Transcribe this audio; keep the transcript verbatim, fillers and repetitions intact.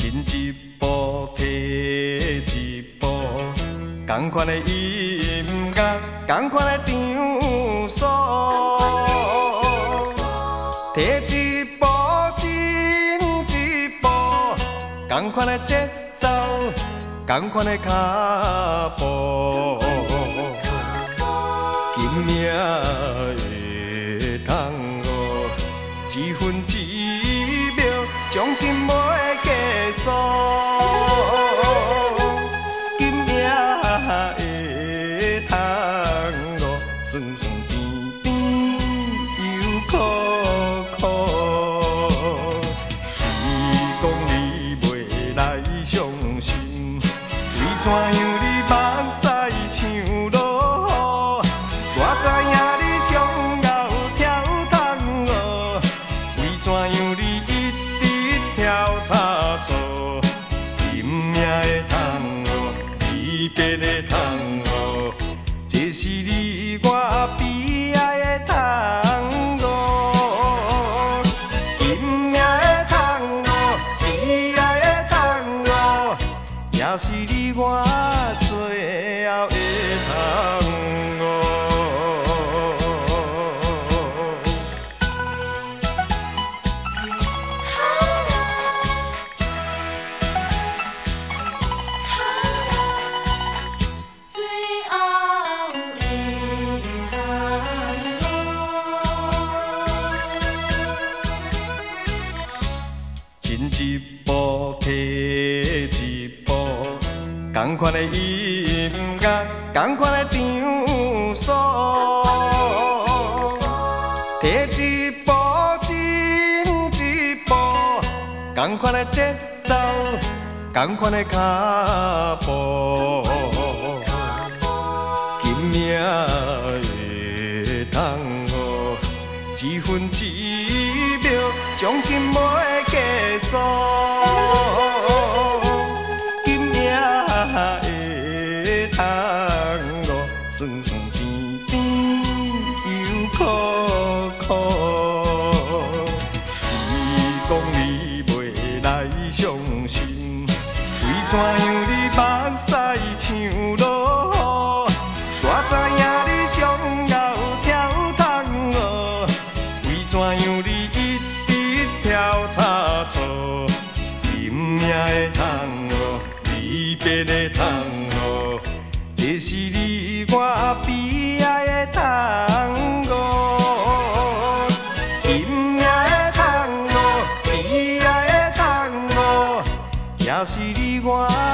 进一步退一步，同款的音乐，同款的场所，退一步进一步，同款的节奏，同款的脚步，今命会通哦，一分一秒，奖金袂计数。今命会通哦，酸酸甜甜又苦苦。你讲你袂来相信，为怎样你目屎像落雨？我知影你上后跳桶哦，为怎样你一直跳差错？金命的桶哦，离别的桶哦，这是你我悲哀的桶哦。金命的桶哦，悲哀的桶哦，也是你我最后的桶哦。 最后的进一步退一步，同款的音乐，同款的场所，退一步进一步，同款的节奏，同款的脚步，今命会通哦，一分一秒，奖金袂计数。今命会通哦，酸酸甜甜又苦苦。你讲你袂来相信，为怎样你目屎像落雨？我知影你上后跳桶哦，为怎样你一直跳差错？金命的桶哦，离别的桶哦，这是你我悲哀的桶哦。金命的桶哦，悲哀的桶哦，也是你我。